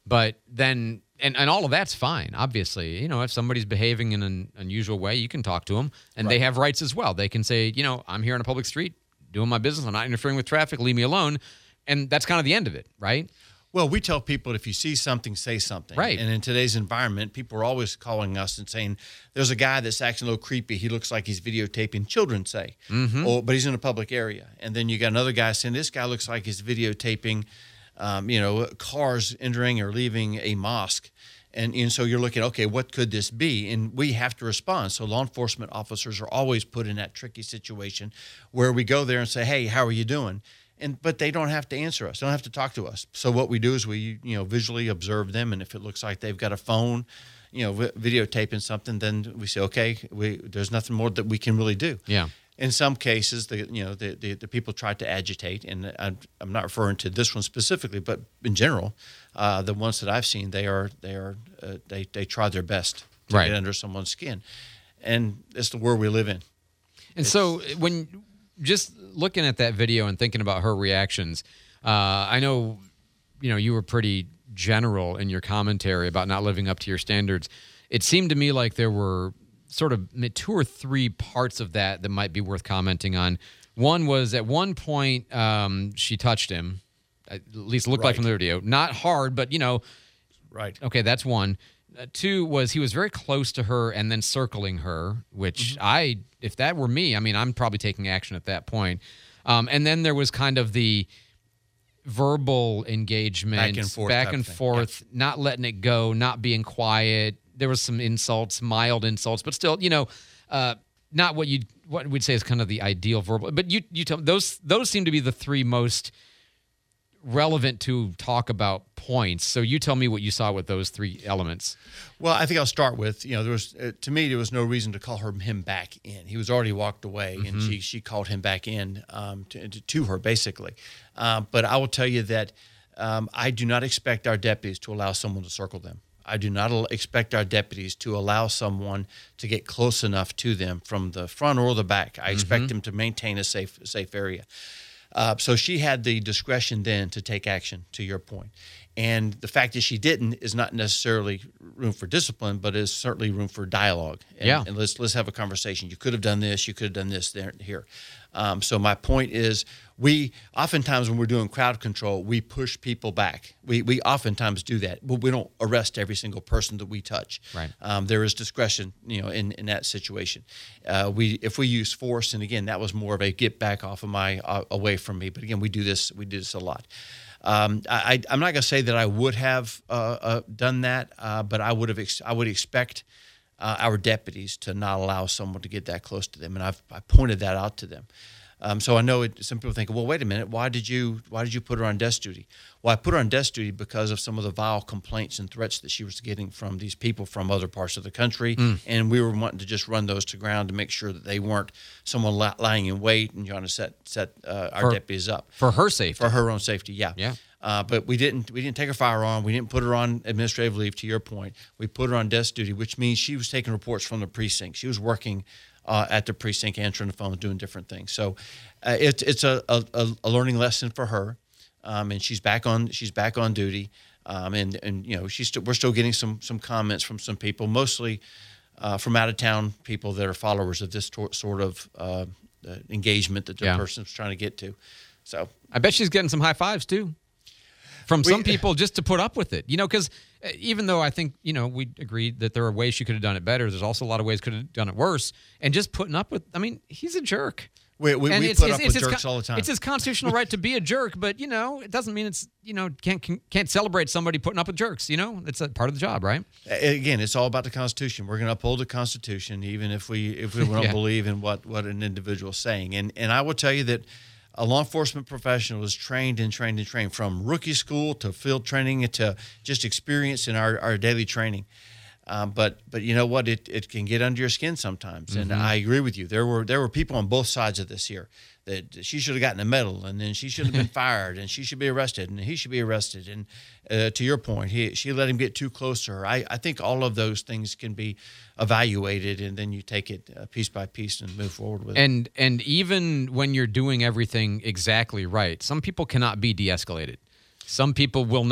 But then, and, and all of that's fine, obviously. You know, if somebody's behaving in an unusual way, you can talk to them, and Right. they have rights as well. They can say, you know, I'm here on a public street doing my business. I'm not interfering with traffic. Leave me alone. And that's kind of the end of it, right? Well, we tell people if you see something, say something. Right. And in today's environment, people are always calling us and saying, there's a guy that's acting a little creepy. He looks like he's videotaping children, say, Mhm. or, but he's in a public area. And then you got another guy saying, this guy looks like he's videotaping, um, you know, cars entering or leaving a mosque. And, and so you're looking, okay, what could this be? And we have to respond. So law enforcement officers are always put in that tricky situation where we go there and say, hey, how are you doing? And but they don't have to answer us. They don't have to talk to us. So what we do is we, you know, visually observe them, and if it looks like they've got a phone, you know, vi- videotaping something, then we say, okay, we there's nothing more that we can really do. Yeah. In some cases, the you know the the, the people try to agitate, and I'm, I'm not referring to this one specifically, but in general, uh, the ones that I've seen, they are they are uh, they they try their best to Right. get under someone's skin, and it's the world we live in. And so when just looking at that video and thinking about her reactions, uh, I know, you know, you were pretty general in your commentary about not living up to your standards. It seemed to me like there were sort of two or three parts of that that might be worth commenting on. One was at one point um, she touched him, at least it looked like Right. from the video. Not hard, but, you know. Right. Okay, that's one. Uh, two was he was very close to her and then circling her, which I, if that were me, I mean, I'm probably taking action at that point. Um, and then there was kind of the verbal engagement, Back and forth back type and thing. forth, not letting it go, not being quiet. There was some insults, mild insults, but still, you know, uh, not what you what we'd say is kind of the ideal verbal. But you you tell those those seem to be the three most relevant to talk about points. So you tell me what you saw with those three elements. Well, I think I'll start with, you know, there was, uh, to me, there was no reason to call her him back in. He was already walked away, and Mhm. she she called him back in um, to, to, to her, basically. Um, but I will tell you that um, I do not expect our deputies to allow someone to circle them. I do not al- expect our deputies to allow someone to get close enough to them from the front or the back. I expect Mhm. them to maintain a safe safe area. Uh, so she had the discretion then to take action, to your point. And the fact that she didn't is not necessarily room for discipline, but is certainly room for dialogue. And, Yeah. and let's let's have a conversation. You could have done this. You could have done this there here. Um, so my point is, we oftentimes when we're doing crowd control, we push people back. We we oftentimes do that, but we don't arrest every single person that we touch. Right. Um, there is discretion, you know, in, in that situation. Uh, we if we use force, and again, that was more of a get back off of my uh, away from me. But again, we do this we do this a lot. Um, I, I, I'm not going to say that I would have uh, uh, done that, uh, but I would have. Ex- I would expect uh, our deputies to not allow someone to get that close to them, and I've I pointed that out to them. Um, so I know it, some people think, well, wait a minute, why did you why did you put her on desk duty? Well, I put her on desk duty because of some of the vile complaints and threats that she was getting from these people from other parts of the country, Mm. and we were wanting to just run those to ground to make sure that they weren't someone li- lying in wait and trying to set set uh, our For- deputies up for her safety. for her own safety. Yeah, Yeah. Uh, but we didn't we didn't take her firearm. We didn't put her on administrative leave. To your point, we put her on desk duty, which means she was taking reports from the precinct. She was working uh, at the precinct, answering the phone, doing different things. So uh, it's it's a, a, a learning lesson for her, um, and she's back on she's back on duty. Um, and and you know she's st- we're still getting some some comments from some people, mostly uh, from out of town people that are followers of this tor- sort of uh, uh, engagement that the Yeah. person's trying to get to. So I bet she's getting some high fives too from We- some people just to put up with it. You know, because even though I think, you know, we agreed that there are ways she could have done it better, there's also a lot of ways could have done it worse. And just putting up with, I mean, he's a jerk. We, we, And we it's- put it's- up it's with his jerks con- all the time. It's his constitutional right to be a jerk, but, you know, it doesn't mean it's, you know, can't can't celebrate somebody putting up with jerks. You know, it's a part of the job, right? Again, it's all about the Constitution. We're going to uphold the Constitution, even if we if we don't Yeah. believe in what, what an individual is saying. And and I will tell you that a law enforcement professional is trained and trained and trained from rookie school to field training to just experience in our, our daily training. Um, but but you know what? It it can get under your skin sometimes. And Mhm. I agree with you. There were there were people on both sides of this here that she should have gotten a medal, and then she should have been fired, and she should be arrested, and he should be arrested. And uh, to your point, he she let him get too close to her. I, I think all of those things can be evaluated, and then you take it uh, piece by piece and move forward with it. And and even when you're doing everything exactly right, some people cannot be de-escalated. Some people will not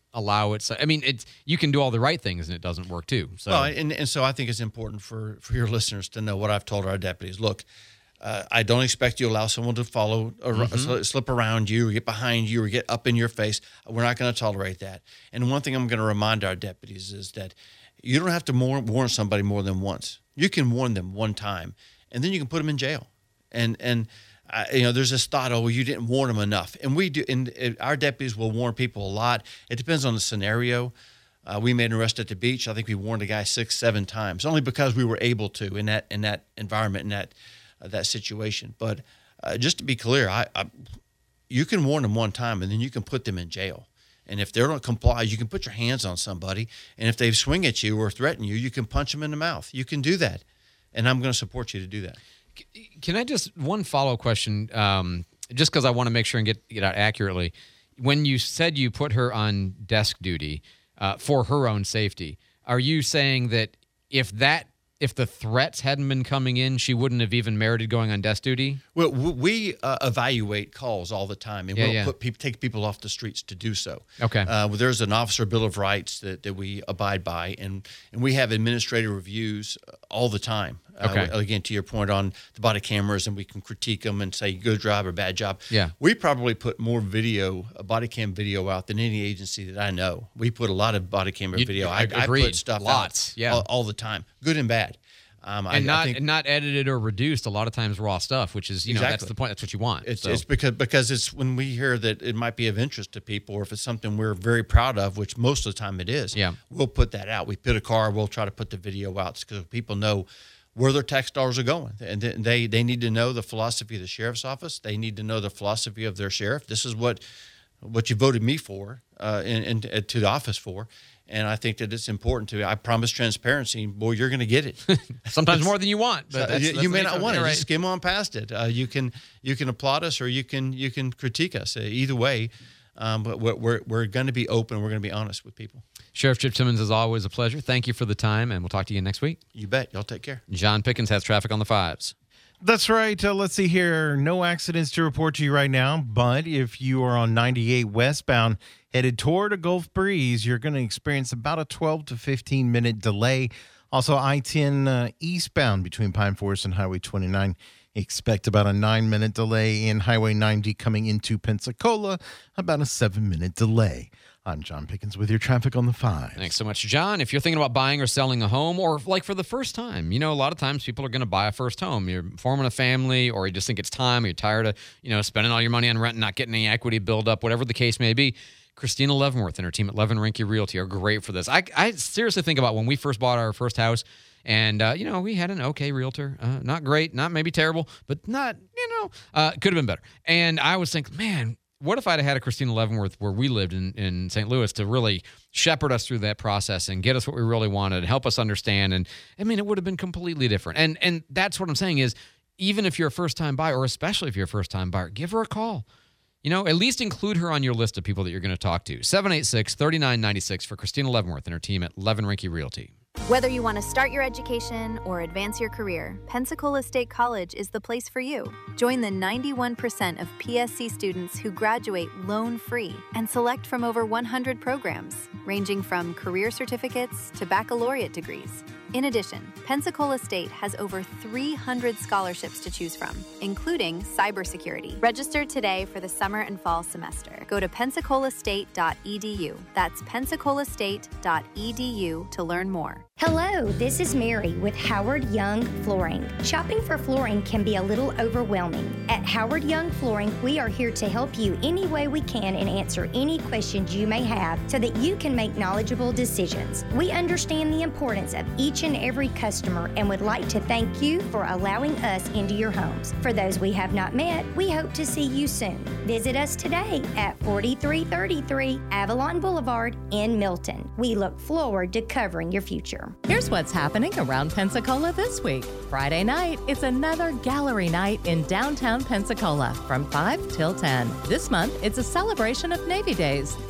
allow it. So, I mean, it's you can do all the right things and it doesn't work too. So, well, and, and so I think it's important for, for your listeners to know what I've told our deputies. Look, uh, I don't expect you to allow someone to follow, or Mhm. slip around you, or get behind you, or get up in your face. We're not going to tolerate that. And one thing I'm going to remind our deputies is that you don't have to more, warn somebody more than once. You can warn them one time, and then you can put them in jail. And and uh, you know, there's this thought, oh, well, you didn't warn them enough. And we do. And uh, our deputies will warn people a lot. It depends on the scenario. Uh, we made an arrest at the beach. I think we warned a guy six, seven times, only because we were able to in that in that environment, in that uh, that situation. But uh, just to be clear, I, I you can warn them one time, and then you can put them in jail. And if they don't comply, you can put your hands on somebody. And if they swing at you or threaten you, you can punch them in the mouth. You can do that. And I'm going to support you to do that. Can I just, one follow-up question, um, just because I want to make sure and get, get out accurately. When you said you put her on desk duty uh, for her own safety, are you saying that if that if the threats hadn't been coming in, she wouldn't have even merited going on desk duty? Well, we uh, evaluate calls all the time, and Yeah, we'll yeah. put people, take people off the streets to do so. Okay. Uh, well, there's an officer bill of rights that, that we abide by, and, and we have administrative reviews all the time. Okay. Uh, again, to your point on the body cameras, and we can critique them and say good job or bad job. Yeah. We probably put more video, uh, body cam video out than any agency that I know. We put a lot of body camera You- video. I- I, I agreed. put stuff Lots, out yeah. all, all the time, good and bad. Um, I- and I not think- and not edited or reduced, a lot of times raw stuff, which is, you know, that's Exactly. the point. That's what you want. It's, So- it's because because it's when we hear that it might be of interest to people, or if it's something we're very proud of, which most of the time it is. Yeah. We'll put that out. We put a car. We'll try to put the video out because people know where their tax dollars are going, and th- they they need to know the philosophy of the sheriff's office. They need to know the philosophy of their sheriff. This is what what you voted me for, uh, and, and uh, to the office for. And I think that it's important to. I promise transparency. Boy, you're going to get it. Sometimes more than you want, but So that's- you, that's you the may nature not of it. want it. You're Just right. skim on past it. Uh, you can you can applaud us, or you can you can critique us. Uh, either way, um, but we're we're, we're going to be open. We're going to be honest with people. Sheriff Chip Simmons, is always a pleasure. Thank you for the time, and we'll talk to you next week. You bet. Y'all take care. John Pickens has traffic on the fives. That's right. Uh, let's see here. No accidents to report to you right now, but if you are on ninety-eight westbound headed toward a Gulf Breeze, you're going to experience about a twelve to fifteen minute delay. Also, I ten uh, eastbound between Pine Forest and Highway twenty-nine. Expect about a nine minute delay in Highway ninety coming into Pensacola, about a seven minute delay. I'm John Pickens with your traffic on the five. Thanks so much, John. If you're thinking about buying or selling a home, or like for the first time, you know, a lot of times people are going to buy a first home. You're forming a family, or you just think it's time, or you're tired of, you know, spending all your money on rent and not getting any equity build up, whatever the case may be. Christina Leavenworth and her team at Levin Rinke Realty are great for this. I, I seriously think about when we first bought our first house, and, uh, you know, we had an okay realtor. Uh, not great, not maybe terrible, but not, you know, uh, could have been better. And I was thinking, man, what if I'd have had a Christina Leavenworth where we lived in, in Saint Louis to really shepherd us through that process and get us what we really wanted and help us understand? And I mean, it would have been completely different. And and that's what I'm saying is, even if you're a first-time buyer, or especially if you're a first-time buyer, give her a call. You know, at least include her on your list of people that you're going to talk to. seven eight six, three nine nine six for Christina Leavenworth and her team at Levin Rinke Realty. Whether you want to start your education or advance your career, Pensacola State College is the place for you. Join the ninety-one percent of P S C students who graduate loan-free and select from over one hundred programs, ranging from career certificates to baccalaureate degrees. In addition, Pensacola State has over three hundred scholarships to choose from, including cybersecurity. Register today for the summer and fall semester. Go to pensacola state dot e d u. That's pensacola state dot e d u to learn more. Hello, this is Mary with Howard Young Flooring. Shopping for flooring can be a little overwhelming. At Howard Young Flooring, we are here to help you any way we can and answer any questions you may have so that you can make knowledgeable decisions. We understand the importance of each and every customer and would like to thank you for allowing us into your homes. For those we have not met, we hope to see you soon. Visit us today at forty-three thirty-three Avalon Boulevard in Milton. We look forward to covering your future. Here's what's happening around Pensacola this week. Friday night, it's another gallery night in downtown Pensacola from five till ten. This month, it's a celebration of Navy Days.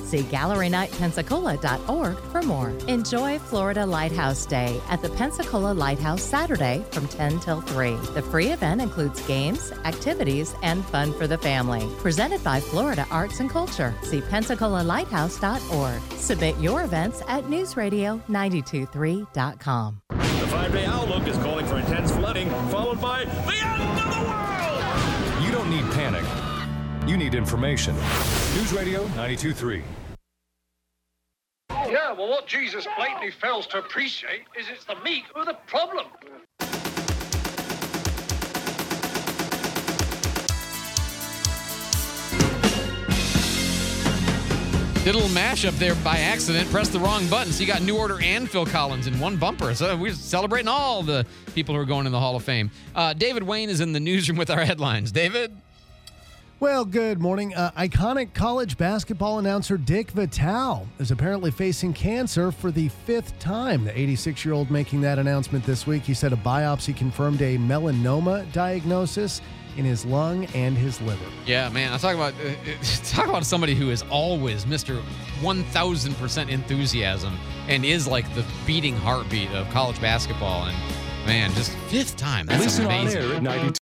See gallery night pensacola dot org for more. Enjoy Florida Lighthouse Day at the Pensacola Lighthouse Saturday from ten till three. The free event includes games, activities, and fun for the family. Presented by Florida Arts and Culture. See pensacola lighthouse dot org. Submit your events at news radio nine two three dot com. The five-day outlook is calling for intense flooding, followed by the end of the world! You don't need panic. You need information. News Radio ninety-two point three. Yeah, well, what Jesus blatantly fails to appreciate is it's the meek who are the problem. Did a little mashup there by accident. Pressed the wrong button. So you got New Order and Phil Collins in one bumper. So we're celebrating all the people who are going in the Hall of Fame. Uh, David Wayne is in the newsroom with our headlines. David? Well, good morning. Uh, iconic college basketball announcer Dick Vitale is apparently facing cancer for the fifth time. The eighty-six-year-old making that announcement this week. He said a biopsy confirmed a melanoma diagnosis in his lung and his liver. Yeah, man. I talk about uh, talk about somebody who is always Mister one thousand percent enthusiasm and is like the beating heartbeat of college basketball. And man, just fifth time. That's Listen amazing. on air at ninety-two.